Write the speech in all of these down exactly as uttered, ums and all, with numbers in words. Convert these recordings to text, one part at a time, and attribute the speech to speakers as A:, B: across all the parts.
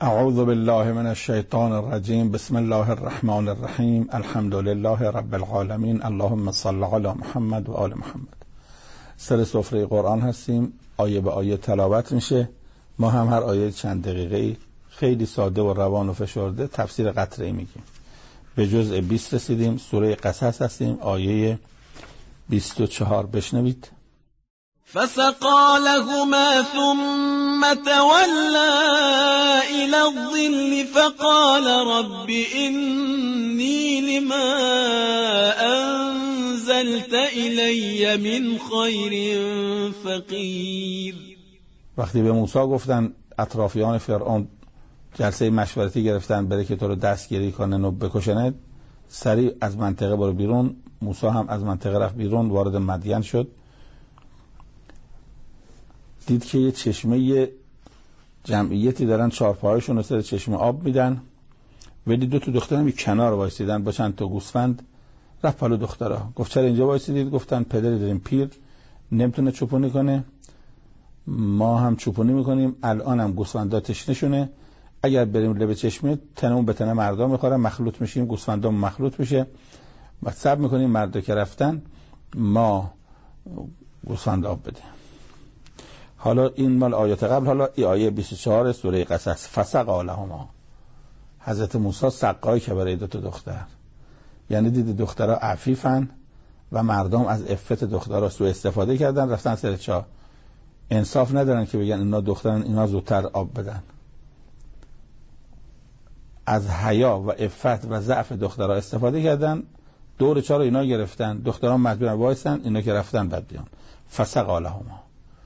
A: اعوذ بالله من الشیطان الرجیم. بسم الله الرحمن الرحیم. الحمد لله رب العالمین. اللهم صل علی محمد و آل محمد. سر سفره قرآن هستیم، آیه به آیه تلاوت میشه. ما هم هر آیه چند دقیقه خیلی ساده و روان و فشرده تفسیر قطره میگیم. به جزء بیست رسیدیم، سوره قصص هستیم، آیه بیست و چهار. بشنوید.
B: فسقى لهما ثم تولى إلى الظل فقال رب إني لما أنزلت إلي من خير فقير.
A: وقتی به موسی گفتن اطرافیان فرعون جلسه مشورتی گرفتن بره که تو رو دستگیری کنن و بکشنه، سریع از منطقه برو بیرون. موسی هم از منطقه رفت بیرون، وارد مدین شد. دید که یه چشمه یه جمعیتی دارن چارپاهاشون رو سر چشمه آب میدن، ولی دو تا دختر هم کنار وایسیدن با چند تا گوسفند. رفت پلو دخترها، گفت چرا اینجا وایسیدید؟ گفتن پدری داریم پیر نمیتونه چوپونی کنه، ما هم چوپونی میکنیم، الان هم گوسفندا تشنشونه، اگر بریم لب چشمه تنمون به تن مردا میخوره، مخلوط میشیم، گوسفندا مخلوط میشه و صبر میکنیم مردا که رفتن ما گوسفند آب بدیم. حالا این مال آیات قبل. حالا ای آیه بیست و چهار سوره قصص. فسقى لهما. حضرت موسی سقایی که برای دو تا دختر، یعنی دید دخترها عفیفن و مردم از عفت دخترها سوء استفاده کردن، رفتن سر چاه. انصاف ندارن که بگن اینا دخترن اینا زودتر آب بدن. از حیا و عفت و ضعف دخترها استفاده کردن، دور چاه رو اینا گرفتن، دخترها مجبورن وایسن، اینا که رفتن بعد بیان. فسقى لهما.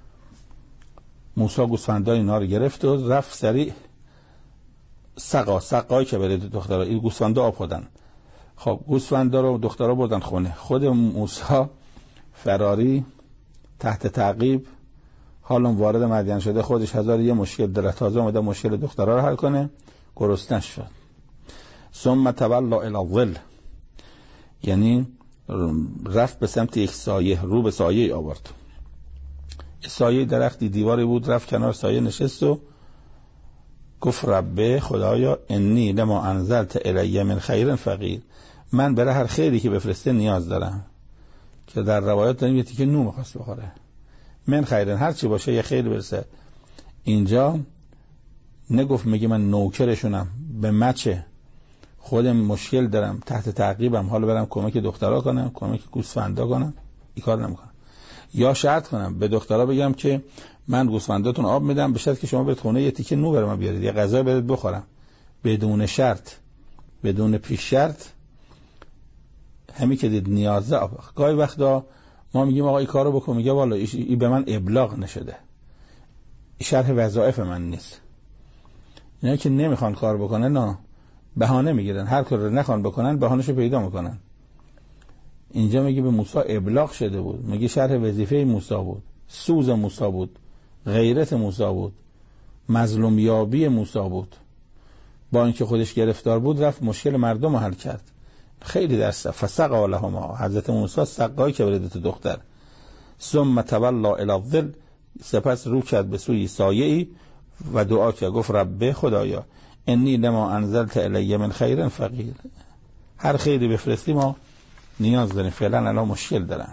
A: موسی گوسفندای اینا رو گرفت و رفت سریع سقا سقایی که برای دخترها، این گوسفندا آب خودن. خب گوسفندا رو دخترها بردن خونه. خود موسی فراری تحت تعقیب، حالا وارد مدین شده، خودش هزار یه مشکل داره، تازه اومده مشکل دخترها رو حل کنه. گرسنه شد. ثم تولى الى الظل، یعنی رفت به سمت یک سایه، رو به سایه آورد. سایه درختی دیواری بود، رفت کنار سایه نشست و گفت رب خدایا انی لما انزلت الی من خیر فقیر. من برای هر خیری که بفرسته نیاز دارم. که در روایات داریم یه تیکه نون می‌خواست بخوره. من خیر، هر چی باشه یه خیر برسه. اینجا نگفت میگه من نوکرشونم، به مچه خودم مشکل دارم، تحت تعقیبم، حالا برم کمک دخترها کنم، کمک گوسفندا کنم، این کار نمیکنم. یا شرط کنم به دخترها بگم که من گوسفنداتون آب میدم به شرط که شما برید خونه یه تیکه نون برام بیارید، یه غذا برید بخورم، بدون شرط، بدون پیش شرط. همین که دید نیازه آب. گاهی وقتا ما میگیم آقا این کارو بکن، میگه والا این به من ابلاغ نشده، این شرح وظایف من نیست. اینا که نمیخوان کار بکنن نه بهانه میگیرن، هر کار رو نخوان بکنن بهانه‌شو پیدا میکنن. اینجا میگه به موسی ابلاغ شده بود، میگه شرح وظیفه موسی بود، سوز موسی بود، غیرت موسی بود، مظلوم یابی موسی بود. با اینکه خودش گرفتار بود رفت مشکل مردم رو حل کرد. خیلی درس. فسقى لهما. حضرت موسی سقایی که برای دو دختر. ثم تولى الى الظل، سپس رو کرد به سوی سایه‌ای و دعا کرد، گفت رب خدایا انی لما انزلت الی من خیر فقیر. هر خیری بفرستی ما نیاز داریم، فعلا الان مشکل دارن.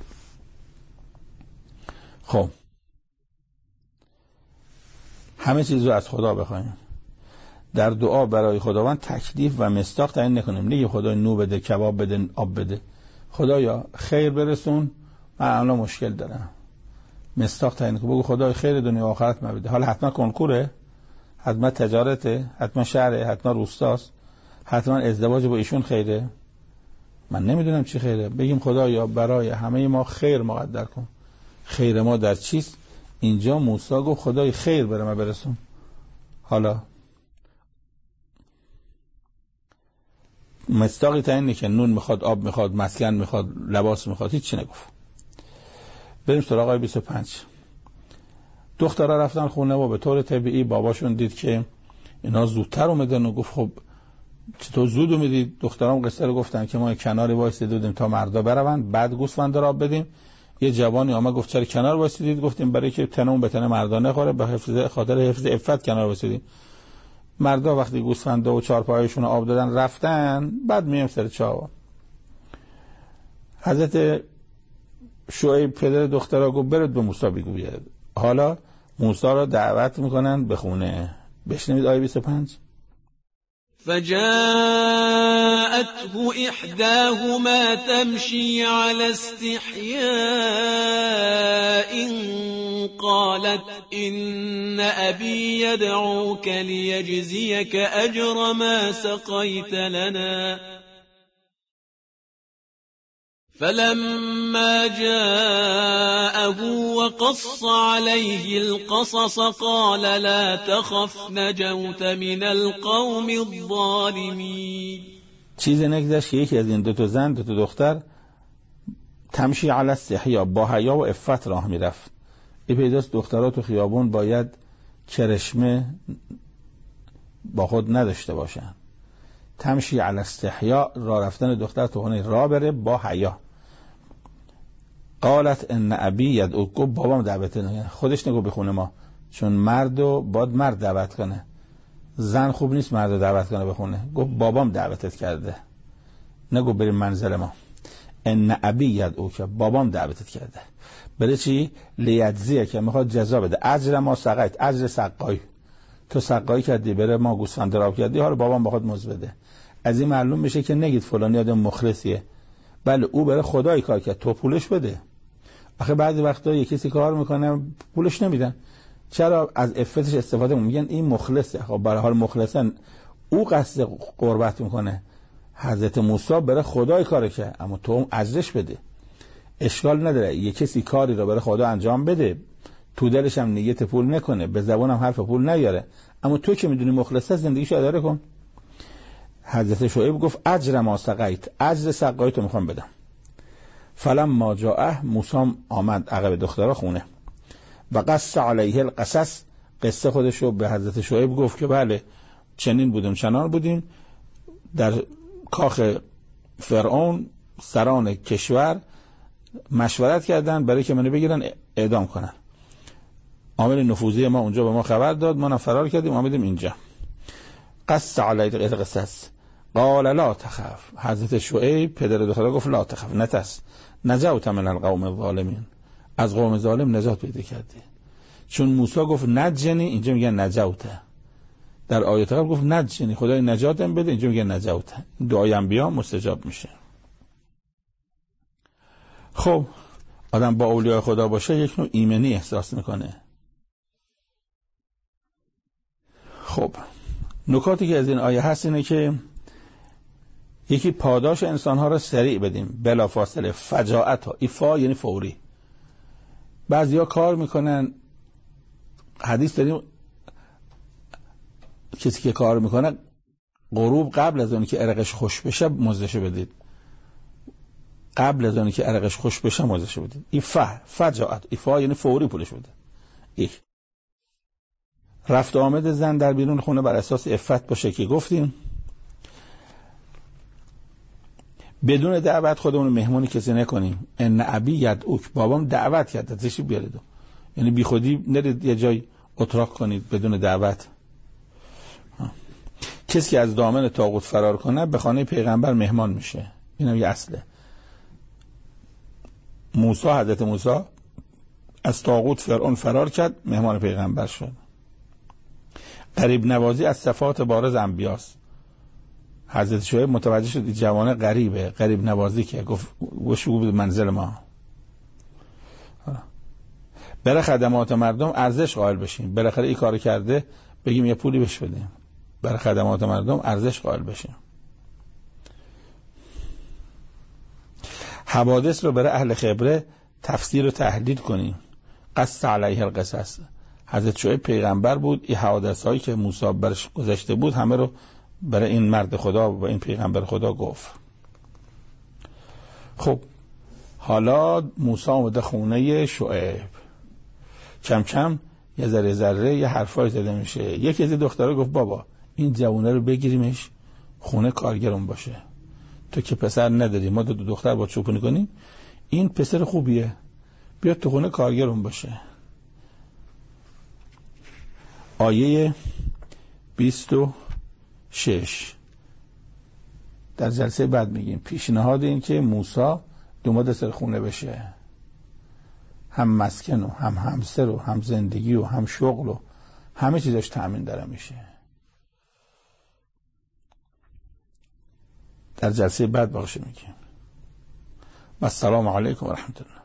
A: خب همه چیز رو از خدا بخوایم. در دعا برای خداوند تکلیف و مصداق تعیین نکنیم. نگه خدای نو بده، کباب بده، آب بده. خدایا خیر برسون، من الان مشکل دارم. مصداق تعیین کن، بگو خدای خیر دنیا و آخرت من بده. حالا حتما کنکوره، حتما تجارته، حتما شهره، حتما روستاست، حتما ازدواج با ایشون خیره، من نمیدونم چی خیره. بگیم خدایا برای همه ما خیر مقدر کن. خیر ما در چیست؟ اینجا موسی گفت خدای خیر بره ما برسون. حالا مصداقی تعیین که نون میخواد، آب میخواد، مسکن میخواد، لباس میخواد، هیچ چی نگفت. بریم سراغ آیه بیست و پنج. دخترها رفتن خونه و به طور طبیعی باباشون دید که اینا زودتر اومدن و گفت خب چطور زود اومدید؟ دخترام قصه رو گفتن که ما کناری وایسیدیم تا مردا برون، بعد گوسفندا را بدیم. یه جوانی آمد گفت چرا کنار وایسیدید؟ گفتیم برای که تنمون به تن مردا نخوره، به حفظ خاطر حفظ عفت کنار وایسیدیم. مردا وقتی گوسفندا و چارپایشون رو آب دادن رفتن، بعد میام سر چاه. حضرت شعیب پدر دخترها گفت برید به موسی بگو بیاد. حالا موسی را دعوت میکنن به خونه. بشنوید آیه بیست و پنج.
B: فجاءته إحداهما تمشي على استحياء قالت إن أبي يدعوك ليجزيك أجر ما سقيت لنا فلما جاءه وقص عليه القصص قال لا تخف نجوت من القوم الظالمين.
A: چیزی نگذشت که یکی از این دو تا زن دو تا دختر تمشی علی استحیا، با حیا و عفت راه میرفت. این پیداست دخترها تو خیابون باید کرشمه با خود نداشته باشن. تمشی علی استحیا، راه رفتن دختر تو خونه راه بره با حیا. قالت ان ابی یدعوک، گفت بابام دعوت کنه. خودش نگو به خونه ما، چون مرد و باید مرد دعوت کنه، زن خوب نیست مرد دعوت کنه به خونه. گفت بابام دعوتت کرده، نگو بریم منزل ما. ان ابی یدعوک، بابام دعوتت کرده. بله چی؟ لیجزیه، که میخواد جزا بده. اجر ما سقیت، اجر سقایی، تو سقایی کردی بره ما گوسفند راب کردی، حالا بابام بخواد مزد بده. از این معلوم میشه که نگید فلانی آدم مخلصیه، بله او برای خدای کار کرد، تو پولش بده. آخه بعضی وقتا یه کسی کار میکنه پولش نمیدن، چرا؟ از عفتش استفاده میگن این مخلصه. خب برای حال مخلصن، او قصد قربت میکنه. حضرت موسی برای خدای کار کرد، اما تو اجرش بده. اشکال نداره یه کسی کاری رو برای خدا انجام بده، تو دلش هم نیت پول نکنه، به زبانم حرف پول نیاره، اما تو که میدونی مخلصه زندگیشو اداره کن. حضرت شعیب گفت اجر ما سقیت، اجر سقایی تو میخوام بدم. فلما جاءه، موسی آمد عقب دخترها خونه و قص علیه القصص، قصه خودشو به حضرت شعیب گفت که بله چنین بودیم چنان بودیم. در کاخ فرعون سران کشور مشورت کردن برای که منو بگیرن اعدام کنن. عامل نفوذی ما اونجا به ما خبر داد، ما فرار کردیم آمدیم اینجا. قص علیه القصص قال لا تخف، حضرت شعیب پدر دخترها گفت لا تخف، نترس، نجوت من القوم الظالمین، از قوم ظالم نجات پیدا کردی. چون موسی گفت نجنی، اینجا میگن نجوت. در آیات قبل گفت نجنی، خدای نجاتم بده، اینجا میگن نجوت. دعای انبیا مستجاب میشه. خب آدم با اولیاء خدا باشه یک نوع ایمنی احساس میکنه. خب نکاتی که از این آیه هست اینه که یکی پاداش انسانها را سریع بدیم، بلا فاصله، فجاعت ها، ایفا یعنی فوری. بعضیا کار میکنن، حدیث داریم کسی که کار میکنه غروب قبل از اونی که عرقش خوش بشه مزدش بدید، قبل از اونی که عرقش خوش بشه مزدش بدید. ایفا، فجاعت، ایفا یعنی فوری پولش بده. یک رفت آمد زن در بیرون خونه بر اساس عفت باشه که گفتیم. بدون دعوت خودمون مهمونی کسی نکنیم. ان ابی یدعوک، بابام دعوت کرد تشریف بیارید، یعنی بی خودی نرید یه جای اتراق کنید بدون دعوت. کسی که از دامن طاغوت فرار کنه به خانه پیغمبر مهمان میشه، اینم یه اصله. موسی، حضرت موسی از طاغوت فرعون فرار کرد، مهمان پیغمبر شد. غریب نوازی از صفات بارز انبیاست. حضرت شعیب متوجه شد این جوانه غریبه، غریب نوازی که گفت وشو به منزل ما. برای خدمات مردم ارزش قائل بشیم، بالاخره این کارو کرده بگیم یه پولی بهش بدیم. برای خدمات مردم ارزش قائل بشیم. حوادث رو برای اهل خبره تفسیر و تحلیل کنیم. قص علیه القصص، حضرت شعیب پیغمبر بود، این حوادث هایی که موسی برش گذشته بود همه رو برای این مرد خدا و این پیغمبر خدا گفت. خب حالا موسی اومده خونه شعیب، کم کم یه ذره ذره یه حرفای زده میشه. یکی از دخترها گفت بابا این جوونه رو بگیریمش خونه کارگرم باشه، تو که پسر نداری، ما دو, دو دختر با چوپونی کنیم، این پسر خوبیه، بیاد تو خونه کارگرم باشه. آیه بیست و شش. در جلسه بعد میگیم پیشنهاد این که موسی دوماد سرخونه بشه، هم مسکن و هم همسر و هم زندگی و هم شغل و همه چیزش تأمین داره میشه. در جلسه بعد باشه میگیم. و السلام علیکم و رحمت الله.